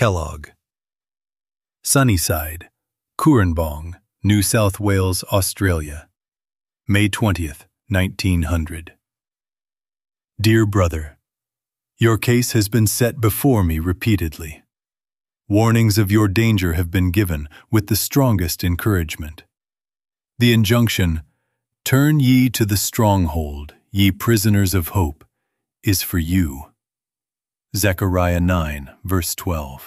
Kellogg. Sunnyside, Cooranbong, New South Wales, Australia, May 20th, 1900. Dear Brother, your case has been set before me repeatedly. Warnings of your danger have been given with the strongest encouragement. The injunction, "Turn ye to the stronghold, ye prisoners of hope," is for you. Zechariah 9, verse 12.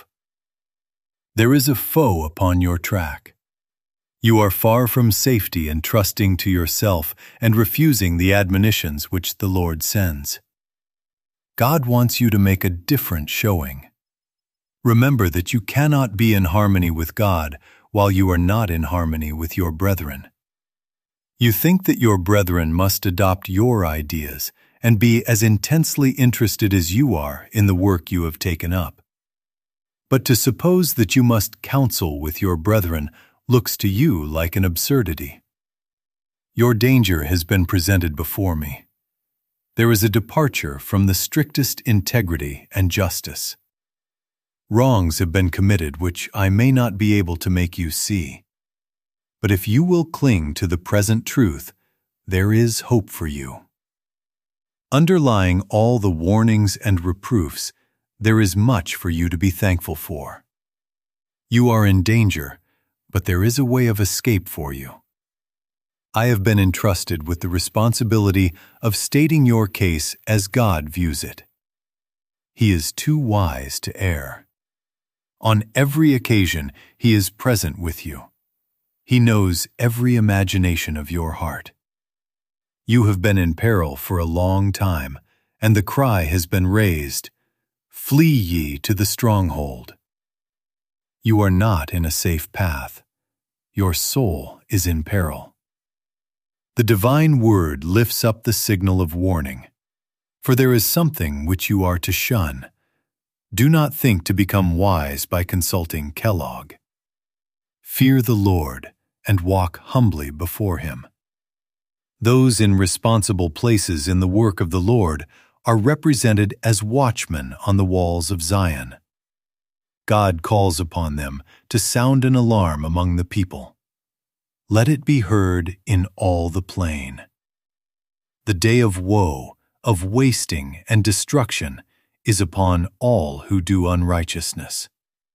There is a foe upon your track. You are far from safety and trusting to yourself and refusing the admonitions which the Lord sends. God wants you to make a different showing. Remember that you cannot be in harmony with God while you are not in harmony with your brethren. You think that your brethren must adopt your ideas and be as intensely interested as you are in the work you have taken up. But to suppose that you must counsel with your brethren looks to you like an absurdity. Your danger has been presented before me. There is a departure from the strictest integrity and justice. Wrongs have been committed which I may not be able to make you see. But if you will cling to the present truth, there is hope for you. Underlying all the warnings and reproofs, there is much for you to be thankful for. You are in danger, but there is a way of escape for you. I have been entrusted with the responsibility of stating your case as God views it. He is too wise to err. On every occasion, He is present with you. He knows every imagination of your heart. You have been in peril for a long time, and the cry has been raised, "Flee ye to the stronghold." You are not in a safe path. Your soul is in peril. The divine word lifts up the signal of warning, for there is something which you are to shun. Do not think to become wise by consulting Kellogg. Fear the Lord and walk humbly before Him. Those in responsible places in the work of the Lord are represented as watchmen on the walls of Zion. God calls upon them to sound an alarm among the people. Let it be heard in all the plain. The day of woe, of wasting and destruction is upon all who do unrighteousness.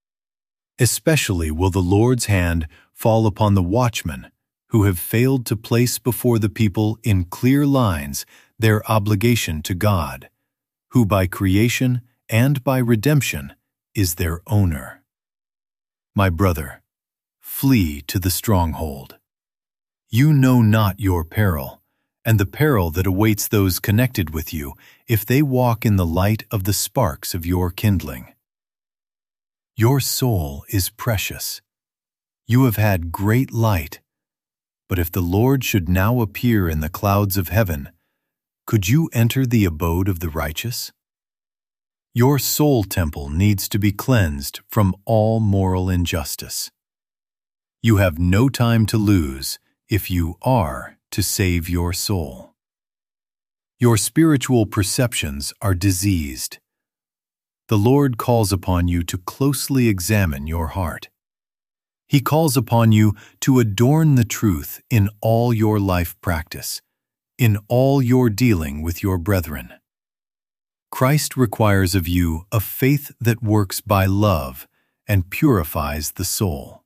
Especially will the Lord's hand fall upon the watchmen who have failed to place before the people in clear lines their obligation to God, who by creation and by redemption is their owner. My brother, flee to the stronghold. You know not your peril, and the peril that awaits those connected with you if they walk in the light of the sparks of your kindling. Your soul is precious. You have had great light. But if the Lord should now appear in the clouds of heaven, could you enter the abode of the righteous? Your soul temple needs to be cleansed from all moral injustice. You have no time to lose if you are to save your soul. Your spiritual perceptions are diseased. The Lord calls upon you to closely examine your heart. He calls upon you to adorn the truth in all your life practice, in all your dealing with your brethren. Christ requires of you a faith that works by love and purifies the soul.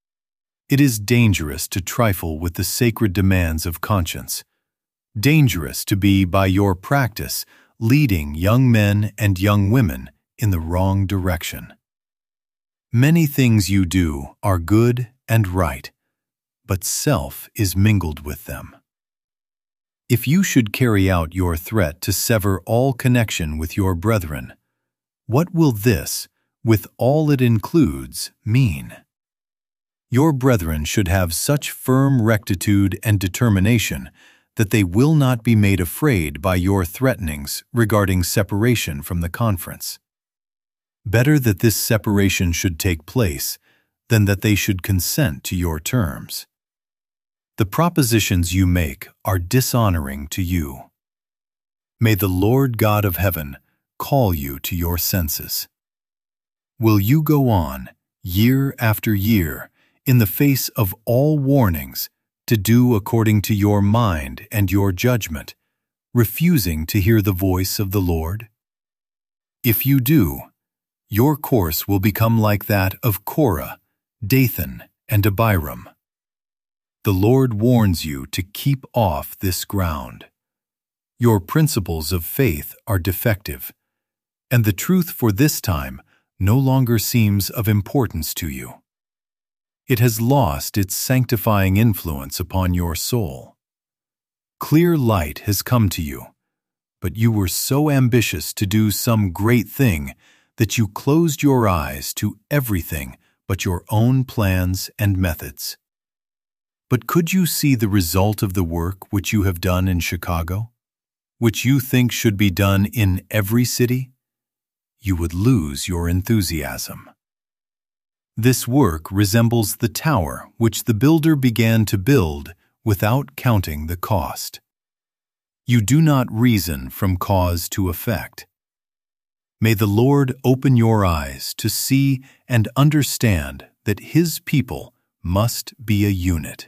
It is dangerous to trifle with the sacred demands of conscience, dangerous to be, by your practice, leading young men and young women in the wrong direction. Many things you do are good and right, but self is mingled with them. If you should carry out your threat to sever all connection with your brethren, what will this, with all it includes, mean? Your brethren should have such firm rectitude and determination that they will not be made afraid by your threatenings regarding separation from the conference. Better that this separation should take place than that they should consent to your terms. The propositions you make are dishonoring to you. May the Lord God of heaven call you to your senses. Will you go on, year after year, in the face of all warnings, to do according to your mind and your judgment, refusing to hear the voice of the Lord? If you do, your course will become like that of Korah, Dathan, and Abiram. The Lord warns you to keep off this ground. Your principles of faith are defective, and the truth for this time no longer seems of importance to you. It has lost its sanctifying influence upon your soul. Clear light has come to you, but you were so ambitious to do some great thing that you closed your eyes to everything but your own plans and methods. But could you see the result of the work which you have done in Chicago, which you think should be done in every city? You would lose your enthusiasm. This work resembles the tower which the builder began to build without counting the cost. You do not reason from cause to effect. May the Lord open your eyes to see and understand that His people must be a unit.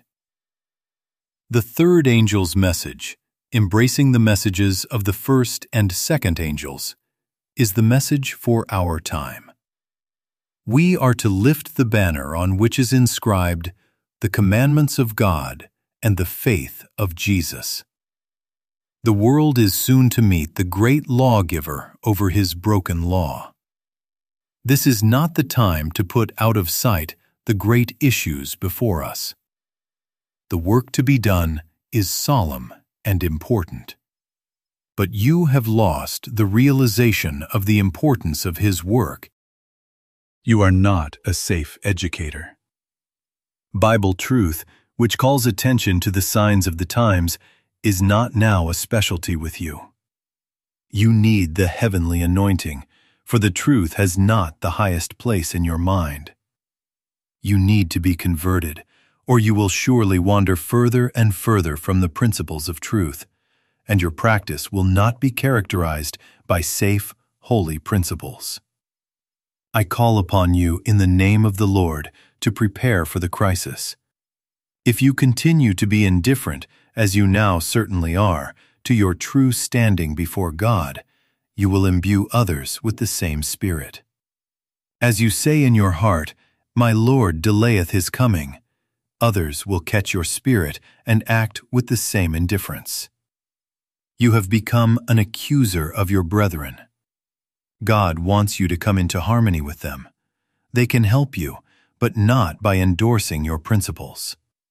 The third angel's message, embracing the messages of the first and second angels, is the message for our time. We are to lift the banner on which is inscribed, "The commandments of God and the faith of Jesus." The world is soon to meet the great lawgiver over his broken law. This is not the time to put out of sight the great issues before us. The work to be done is solemn and important. But you have lost the realization of the importance of His work. You are not a safe educator. Bible truth, which calls attention to the signs of the times, is not now a specialty with you. You need the heavenly anointing, for the truth has not the highest place in your mind. You need to be converted, or you will surely wander further and further from the principles of truth, and your practice will not be characterized by safe, holy principles. I call upon you in the name of the Lord to prepare for the crisis. If you continue to be indifferent, as you now certainly are, to your true standing before God, you will imbue others with the same spirit. As you say in your heart, "My Lord delayeth His coming," others will catch your spirit and act with the same indifference. You have become an accuser of your brethren. God wants you to come into harmony with them. They can help you, but not by endorsing your principles.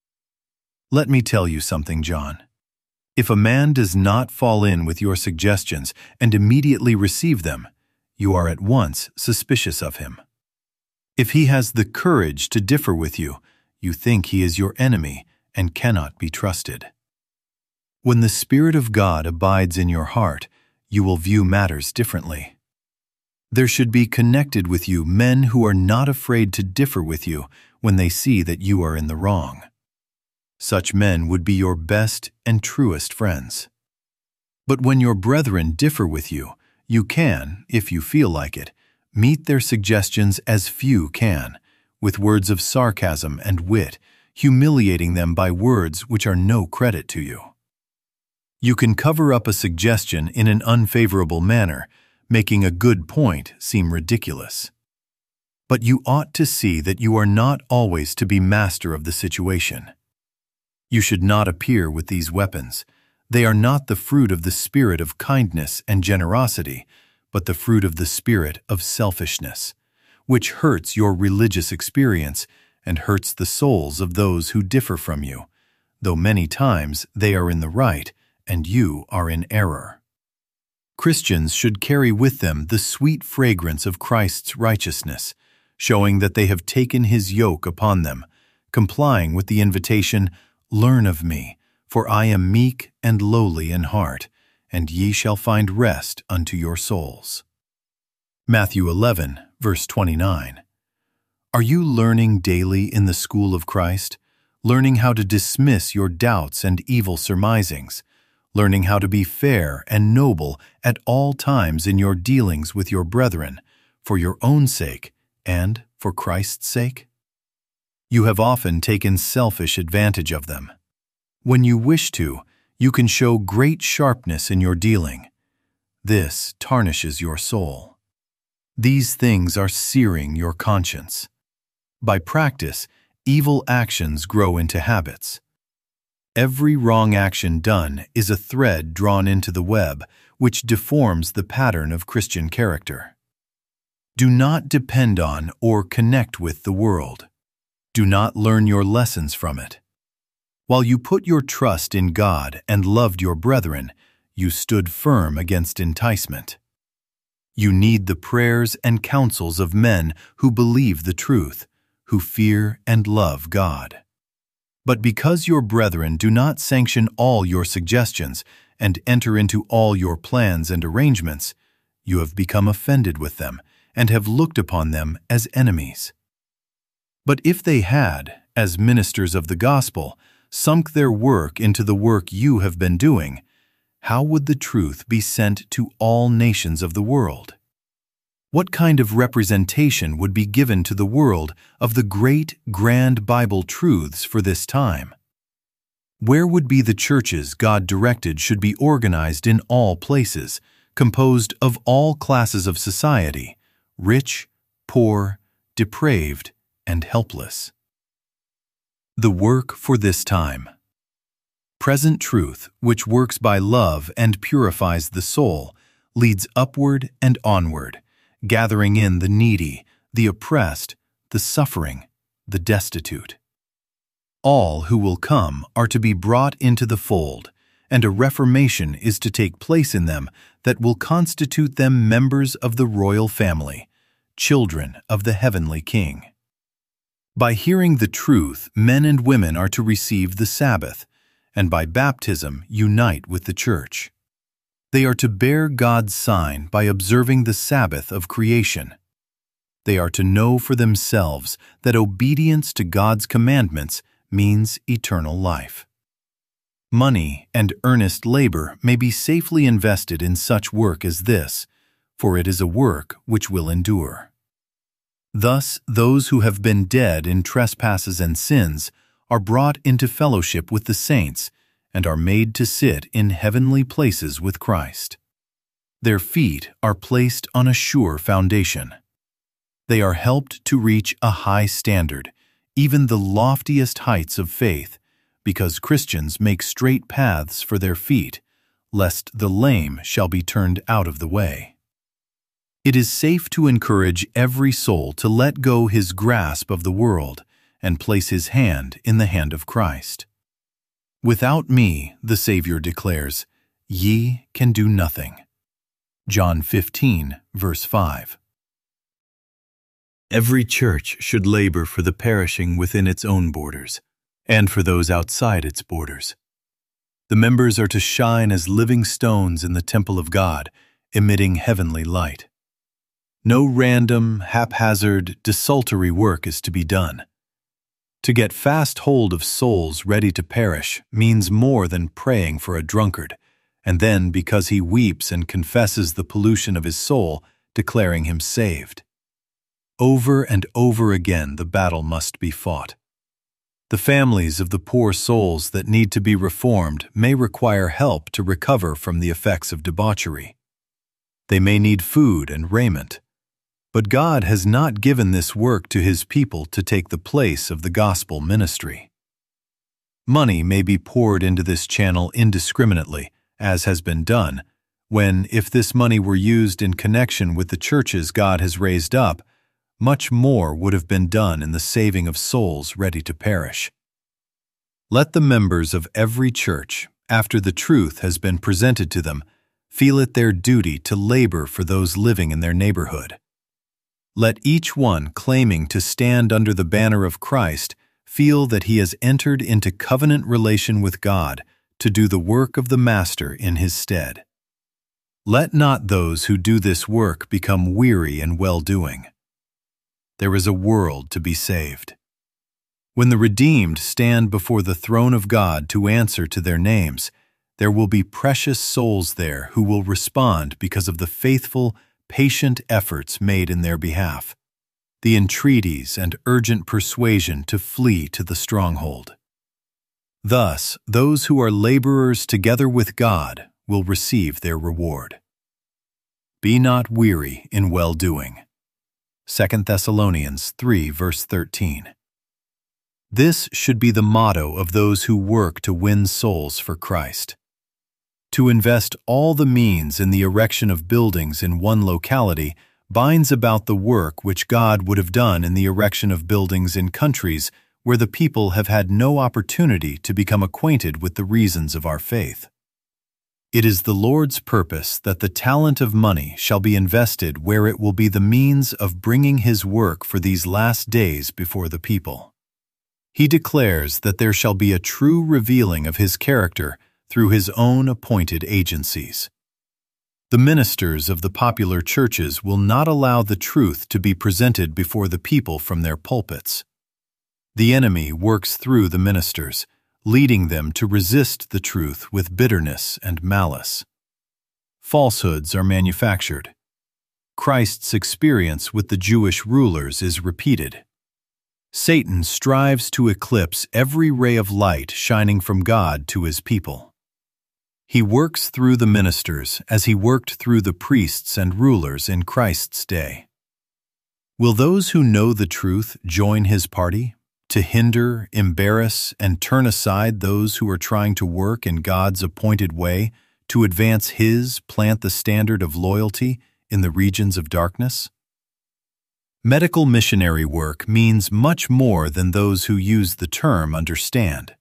Let me tell you something, John. If a man does not fall in with your suggestions and immediately receive them, you are at once suspicious of him. If he has the courage to differ with you, you think he is your enemy and cannot be trusted. When the Spirit of God abides in your heart, you will view matters differently. There should be connected with you men who are not afraid to differ with you when they see that you are in the wrong. Such men would be your best and truest friends. But when your brethren differ with you, you can, if you feel like it, meet their suggestions as few can, with words of sarcasm and wit, humiliating them by words which are no credit to you. You can cover up a suggestion in an unfavorable manner, making a good point seem ridiculous. But you ought to see that you are not always to be master of the situation. You should not appear with these weapons. They are not the fruit of the spirit of kindness and generosity, but the fruit of the spirit of selfishness, which hurts your religious experience and hurts the souls of those who differ from you, though many times they are in the right and you are in error. Christians should carry with them the sweet fragrance of Christ's righteousness, showing that they have taken His yoke upon them, complying with the invitation, "Learn of me, for I am meek and lowly in heart, and ye shall find rest unto your souls." Matthew 11, verse 29. Are you learning daily in the school of Christ, learning how to dismiss your doubts and evil surmisings, learning how to be fair and noble at all times in your dealings with your brethren, for your own sake and for Christ's sake? You have often taken selfish advantage of them. When you wish to, you can show great sharpness in your dealing. This tarnishes your soul. These things are searing your conscience. By practice, evil actions grow into habits. Every wrong action done is a thread drawn into the web, which deforms the pattern of Christian character. Do not depend on or connect with the world. Do not learn your lessons from it. While you put your trust in God and loved your brethren, you stood firm against enticement. You need the prayers and counsels of men who believe the truth, who fear and love God. But because your brethren do not sanction all your suggestions and enter into all your plans and arrangements, you have become offended with them and have looked upon them as enemies. But if they had, as ministers of the gospel, sunk their work into the work you have been doing, how would the truth be sent to all nations of the world? What kind of representation would be given to the world of the great, grand Bible truths for this time? Where would be the churches God directed should be organized in all places, composed of all classes of society, rich, poor, depraved, and helpless? The work for this time. Present truth, which works by love and purifies the soul, leads upward and onward, gathering in the needy, the oppressed, the suffering, the destitute. All who will come are to be brought into the fold, and a reformation is to take place in them that will constitute them members of the royal family, children of the heavenly King. By hearing the truth, men and women are to receive the Sabbath, and by baptism unite with the church. They are to bear God's sign by observing the Sabbath of creation. They are to know for themselves that obedience to God's commandments means eternal life. Money and earnest labor may be safely invested in such work as this, for it is a work which will endure. Thus, those who have been dead in trespasses and sins are brought into fellowship with the saints and are made to sit in heavenly places with Christ. Their feet are placed on a sure foundation. They are helped to reach a high standard, even the loftiest heights of faith, because Christians make straight paths for their feet, lest the lame shall be turned out of the way. It is safe to encourage every soul to let go his grasp of the world and place his hand in the hand of Christ. Without me, the Savior declares, ye can do nothing. John 15, verse 5. Every church should labor for the perishing within its own borders, and for those outside its borders. The members are to shine as living stones in the temple of God, emitting heavenly light. No random, haphazard, desultory work is to be done. To get fast hold of souls ready to perish means more than praying for a drunkard, and then, because he weeps and confesses the pollution of his soul, declaring him saved. Over and over again the battle must be fought. The families of the poor souls that need to be reformed may require help to recover from the effects of debauchery. They may need food and raiment. But God has not given this work to His people to take the place of the gospel ministry. Money may be poured into this channel indiscriminately, as has been done, when, if this money were used in connection with the churches God has raised up, much more would have been done in the saving of souls ready to perish. Let the members of every church, after the truth has been presented to them, feel it their duty to labor for those living in their neighborhood. Let each one claiming to stand under the banner of Christ feel that he has entered into covenant relation with God to do the work of the Master in his stead. Let not those who do this work become weary in well-doing. There is a world to be saved. When the redeemed stand before the throne of God to answer to their names, there will be precious souls there who will respond because of the faithful, patient efforts made in their behalf. the entreaties and urgent persuasion to flee to the stronghold. Thus, those who are laborers together with God will receive their reward. Be not weary in well-doing. 2 Thessalonians 3, verse 13. This should be the motto of those who work to win souls for Christ. To invest all the means in the erection of buildings in one locality binds about the work which God would have done in the erection of buildings in countries where the people have had no opportunity to become acquainted with the reasons of our faith. It is the Lord's purpose that the talent of money shall be invested where it will be the means of bringing His work for these last days before the people. He declares that there shall be a true revealing of His character through His own appointed agencies. The ministers of the popular churches will not allow the truth to be presented before the people from their pulpits. The enemy works through the ministers, leading them to resist the truth with bitterness and malice. Falsehoods are manufactured. Christ's experience with the Jewish rulers is repeated. Satan strives to eclipse every ray of light shining from God to His people. He works through the ministers as He worked through the priests and rulers in Christ's day. Will those who know the truth join His party, to hinder, embarrass, and turn aside those who are trying to work in God's appointed way to advance plant the standard of loyalty in the regions of darkness? Medical missionary work means much more than those who use the term understand.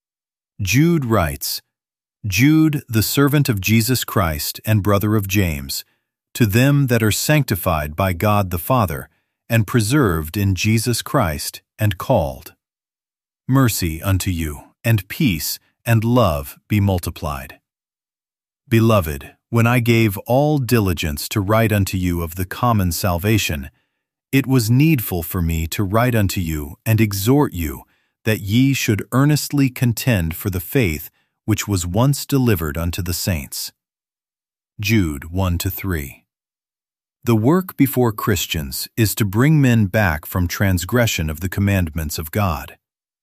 Jude writes, Jude, the servant of Jesus Christ and brother of James, to them that are sanctified by God the Father, and preserved in Jesus Christ, and called. Mercy unto you, and peace, and love be multiplied. Beloved, when I gave all diligence to write unto you of the common salvation, it was needful for me to write unto you and exhort you that ye should earnestly contend for the faith which was once delivered unto the saints. Jude 1-3. The work before Christians is to bring men back from transgression of the commandments of God.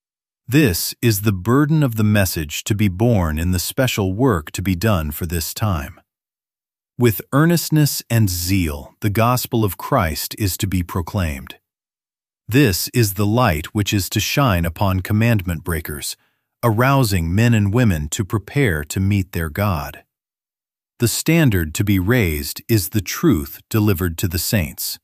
This is the burden of the message to be borne in the special work to be done for this time. With earnestness and zeal, the gospel of Christ is to be proclaimed. This is the light which is to shine upon commandment breakers, arousing men and women to prepare to meet their God. The standard to be raised is the truth delivered to the saints.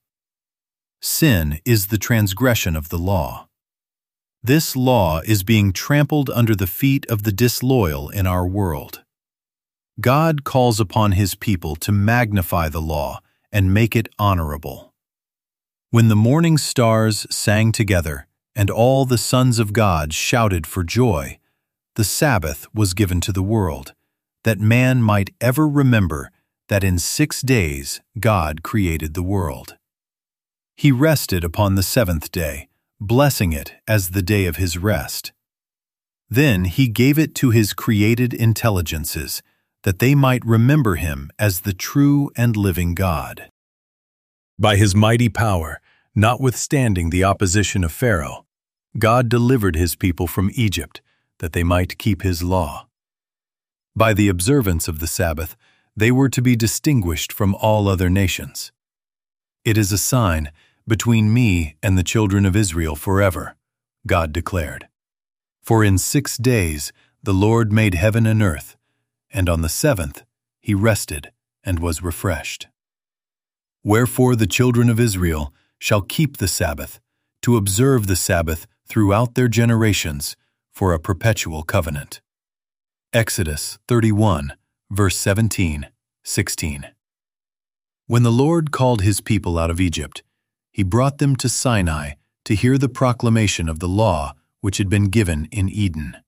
Sin is the transgression of the law. This law is being trampled under the feet of the disloyal in our world. God calls upon His people to magnify the law and make it honorable. When the morning stars sang together and all the sons of God shouted for joy, the Sabbath was given to the world, that man might ever remember that in 6 days God created the world. He rested upon the seventh day, blessing it as the day of His rest. Then He gave it to His created intelligences, that they might remember Him as the true and living God. By His mighty power, notwithstanding the opposition of Pharaoh, God delivered His people from Egypt, that they might keep His law. By the observance of the Sabbath, they were to be distinguished from all other nations. It is a sign between me and the children of Israel forever, God declared. For in 6 days the Lord made heaven and earth, and on the seventh He rested and was refreshed. Wherefore the children of Israel shall keep the Sabbath, to observe the Sabbath throughout their generations, for a perpetual covenant. Exodus 31, verse 17, 16. When the Lord called His people out of Egypt, He brought them to Sinai to hear the proclamation of the law which had been given in Eden.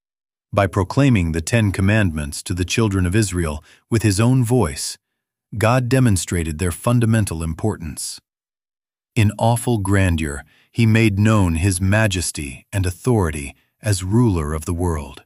By proclaiming the 10 Commandments to the children of Israel with His own voice, God demonstrated their fundamental importance. In awful grandeur, He made known His majesty and authority as ruler of the world.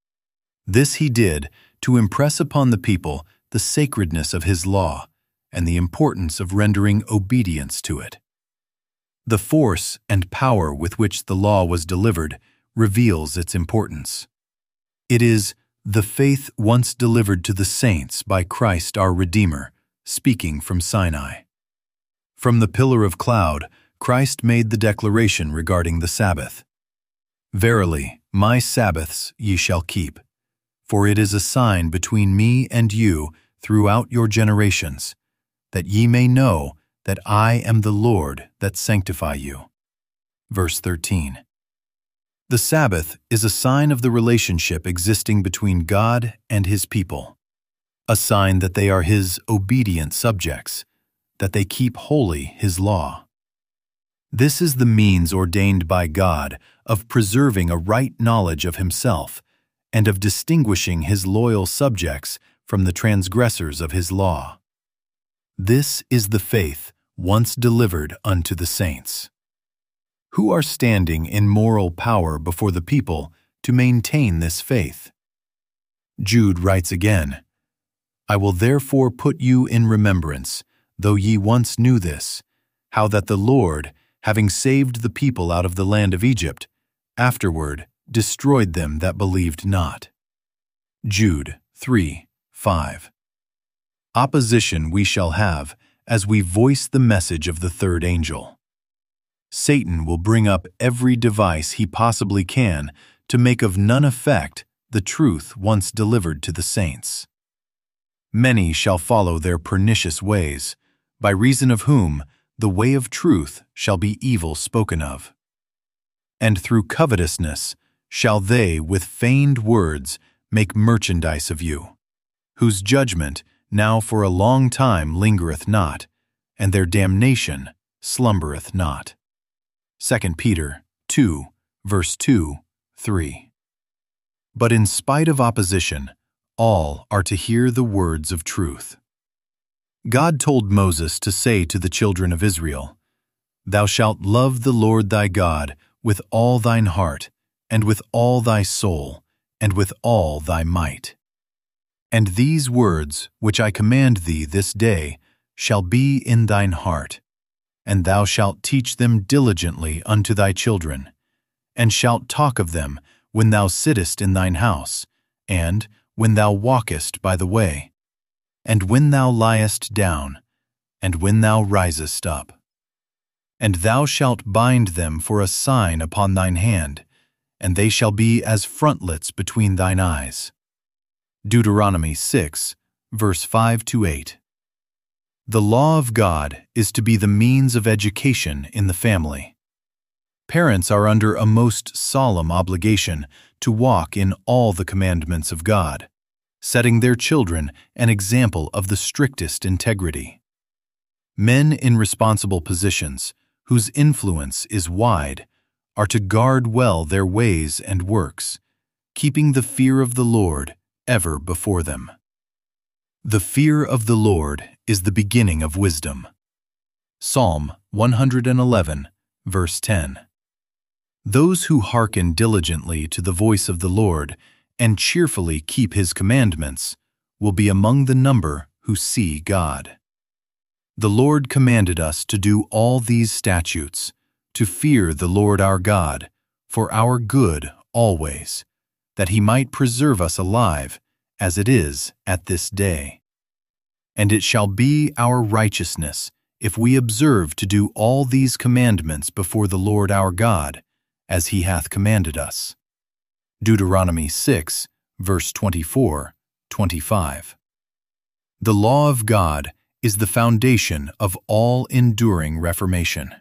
This He did to impress upon the people the sacredness of His law and the importance of rendering obedience to it. The force and power with which the law was delivered reveals its importance. It is the faith once delivered to the saints by Christ our Redeemer, speaking from Sinai. From the pillar of cloud, Christ made the declaration regarding the Sabbath. Verily, my Sabbaths ye shall keep, for it is a sign between me and you throughout your generations, that ye may know that I am the Lord that sanctify you. Verse 13. The Sabbath is a sign of the relationship existing between God and His people, a sign that they are His obedient subjects, that they keep holy His law. This is the means ordained by God of preserving a right knowledge of Himself and of distinguishing His loyal subjects from the transgressors of His law. This is the faith once delivered unto the saints, who are standing in moral power before the people to maintain this faith. Jude writes again, I will therefore put you in remembrance, though ye once knew this, how that the Lord, having saved the people out of the land of Egypt, afterward destroyed them that believed not. Jude 3:5. Opposition we shall have as we voice the message of the third angel. Satan will bring up every device he possibly can to make of none effect the truth once delivered to the saints. Many shall follow their pernicious ways, by reason of whom the way of truth shall be evil spoken of. And through covetousness shall they with feigned words make merchandise of you, whose judgment now for a long time lingereth not, and their damnation slumbereth not. 2 Peter 2, verse 2, 3. But in spite of opposition, all are to hear the words of truth. God told Moses to say to the children of Israel, Thou shalt love the Lord thy God with all thine heart, and with all thy soul, and with all thy might. And these words which I command thee this day shall be in thine heart, and thou shalt teach them diligently unto thy children, and shalt talk of them when thou sittest in thine house, and when thou walkest by the way, and when thou liest down, and when thou risest up. And thou shalt bind them for a sign upon thine hand, and they shall be as frontlets between thine eyes. Deuteronomy 6, verse 5-8. The law of God is to be the means of education in the family. Parents are under a most solemn obligation to walk in all the commandments of God, setting their children an example of the strictest integrity. Men in responsible positions, whose influence is wide, are to guard well their ways and works, keeping the fear of the Lord ever before them. The fear of the Lord is the beginning of wisdom. Psalm 111, verse 10. Those who hearken diligently to the voice of the Lord and cheerfully keep His commandments will be among the number who see God. The Lord commanded us to do all these statutes, to fear the Lord our God, for our good always, that He might preserve us alive, as it is at this day. And it shall be our righteousness, if we observe to do all these commandments before the Lord our God, as He hath commanded us. Deuteronomy 6, verse 24, 25. The law of God is the foundation of all enduring reformation.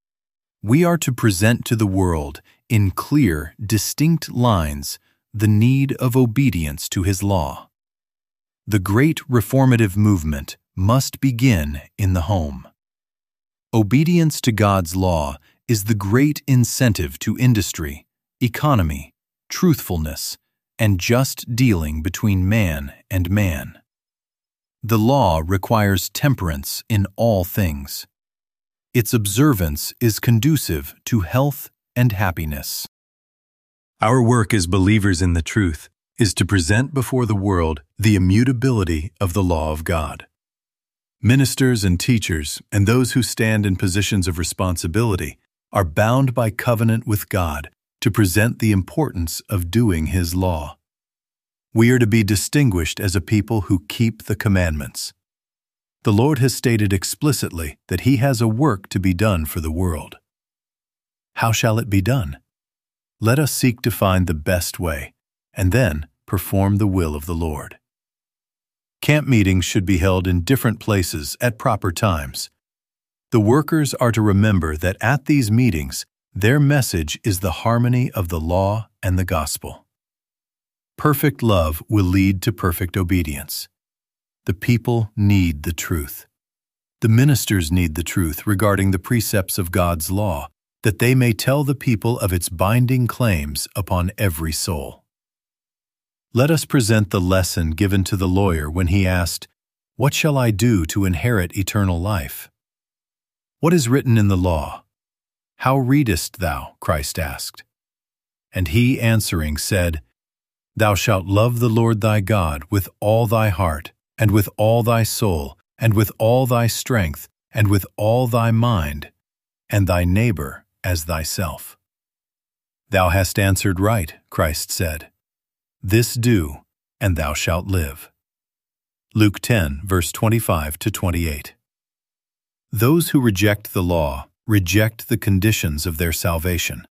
We are to present to the world in clear, distinct lines the need of obedience to His law. The great reformative movement must begin in the home. Obedience to God's law is the great incentive to industry, economy, truthfulness, and just dealing between man and man. The law requires temperance in all things. Its observance is conducive to health and happiness. Our work as believers in the truth is to present before the world the immutability of the law of God. Ministers and teachers, and those who stand in positions of responsibility, are bound by covenant with God to present the importance of doing His law. We are to be distinguished as a people who keep the commandments. The Lord has stated explicitly that He has a work to be done for the world. How shall it be done? Let us seek to find the best way, and then perform the will of the Lord. Camp meetings should be held in different places at proper times. The workers are to remember that at these meetings, their message is the harmony of the law and the gospel. Perfect love will lead to perfect obedience. The people need the truth. The ministers need the truth regarding the precepts of God's law, that they may tell the people of its binding claims upon every soul. Let us present the lesson given to the lawyer when he asked, "What shall I do to inherit eternal life?" "What is written in the law?" "How readest thou?" Christ asked. And he answering said, "Thou shalt love the Lord thy God with all thy heart, and with all thy soul, and with all thy strength, and with all thy mind, and thy neighbor as thyself." "Thou hast answered right," Christ said. "This do, and thou shalt live." Luke 10, verse 25 to 28. Those who reject the law reject the conditions of their salvation.